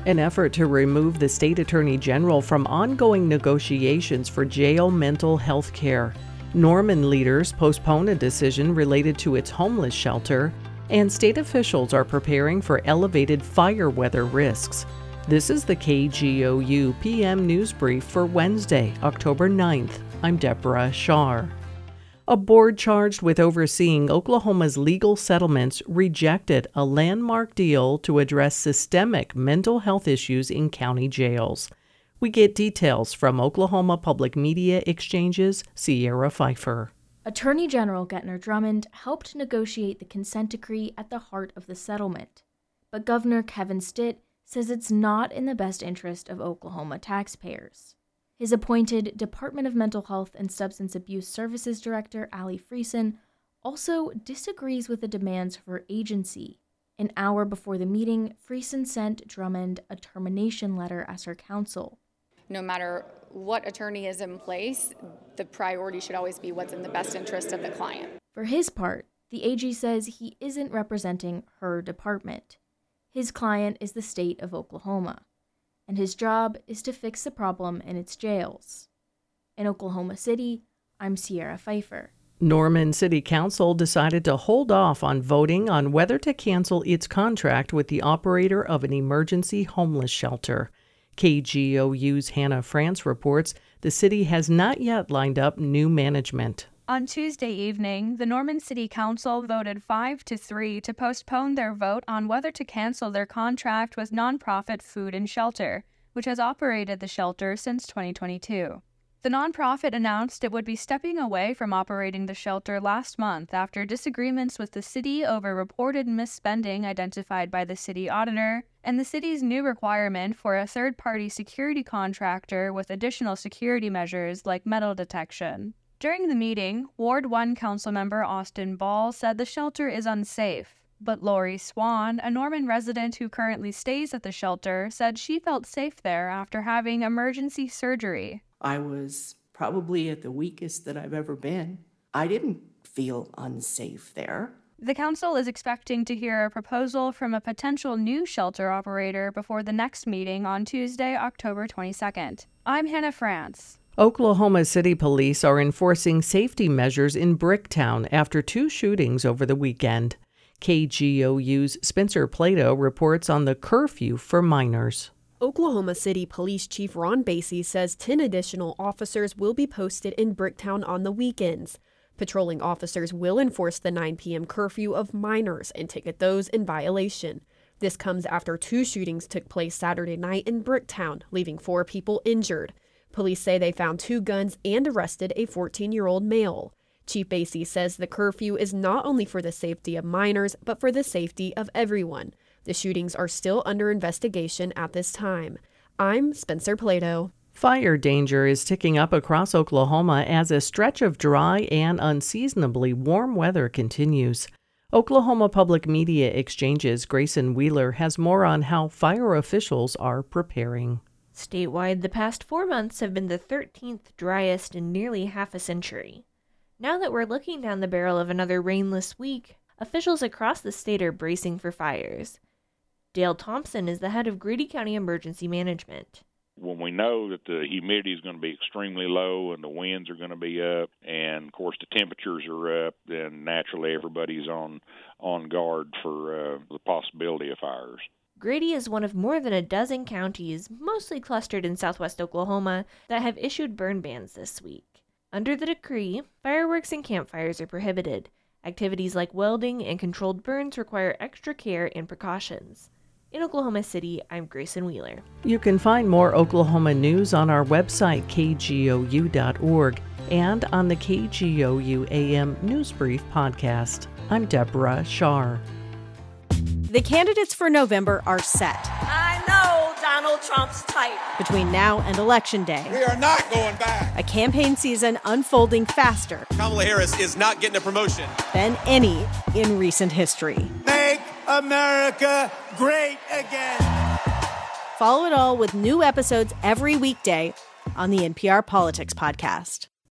An effort to remove the state attorney general from ongoing negotiations for jail mental health care. Norman leaders postpone a decision related to its homeless shelter, and state officials are preparing for elevated fire weather risks. This is the KGOU PM News Brief for Wednesday, October 9th. I'm Deborah Shar. A board charged with overseeing Oklahoma's legal settlements rejected a landmark deal to address systemic mental health issues in county jails. We get details from Oklahoma Public Media Exchange's Sierra Pfeiffer. Attorney General Gentner Drummond helped negotiate the consent decree at the heart of the settlement. But Governor Kevin Stitt says it's not in the best interest of Oklahoma taxpayers. His appointed Department of Mental Health and Substance Abuse Services Director, Allie Friesen, also disagrees with the demands of her agency. An hour before the meeting, Friesen sent Drummond a termination letter as her counsel. No matter what attorney is in place, the priority should always be what's in the best interest of the client. For his part, the AG says he isn't representing her department. His client is the state of Oklahoma, and his job is to fix the problem in its jails. In Oklahoma City, I'm Sierra Pfeiffer. Norman City Council decided to hold off on voting on whether to cancel its contract with the operator of an emergency homeless shelter. KGOU's Hannah France reports the city has not yet lined up new management. On Tuesday evening, the Norman City Council voted 5-3 to postpone their vote on whether to cancel their contract with nonprofit Food and Shelter, which has operated the shelter since 2022. The nonprofit announced it would be stepping away from operating the shelter last month after disagreements with the city over reported misspending identified by the city auditor and the city's new requirement for a third-party security contractor with additional security measures like metal detection. During the meeting, Ward 1 Councilmember Austin Ball said the shelter is unsafe, but Lori Swan, a Norman resident who currently stays at the shelter, said she felt safe there after having emergency surgery. I was probably at the weakest that I've ever been. I didn't feel unsafe there. The council is expecting to hear a proposal from a potential new shelter operator before the next meeting on Tuesday, October 22nd. I'm Hannah France. Oklahoma City police are enforcing safety measures in Bricktown after two shootings over the weekend. KGOU's Spencer Plato reports on the curfew for minors. Oklahoma City Police Chief Ron Basie says 10 additional officers will be posted in Bricktown on the weekends. Patrolling officers will enforce the 9 p.m. curfew of minors and ticket those in violation. This comes after two shootings took place Saturday night in Bricktown, leaving 4 people injured. Police say they found 2 guns and arrested a 14-year-old male. Chief Basie says the curfew is not only for the safety of minors, but for the safety of everyone. The shootings are still under investigation at this time. I'm Spencer Plato. Fire danger is ticking up across Oklahoma as a stretch of dry and unseasonably warm weather continues. Oklahoma Public Media Exchange's Grayson Wheeler has more on how fire officials are preparing. Statewide, the past 4 months have been the 13th driest in nearly half a century. Now that we're looking down the barrel of another rainless week, officials across the state are bracing for fires. Dale Thompson is the head of Grady County Emergency Management. When we know that the humidity is going to be extremely low and the winds are going to be up and, of course, the temperatures are up, then naturally everybody's on guard for the possibility of fires. Grady is one of more than a dozen counties, mostly clustered in southwest Oklahoma, that have issued burn bans this week. Under the decree, fireworks and campfires are prohibited. Activities like welding and controlled burns require extra care and precautions. In Oklahoma City, I'm Grayson Wheeler. You can find more Oklahoma news on our website, kgou.org, and on the KGOU AM News Brief podcast. I'm Deborah Shar. The candidates for November are set. I know Donald Trump's type. Between now and Election Day, we are not going back. A campaign season unfolding faster. Kamala Harris is not getting a promotion than any in recent history. Make America great again. Follow it all with new episodes every weekday on the NPR Politics Podcast.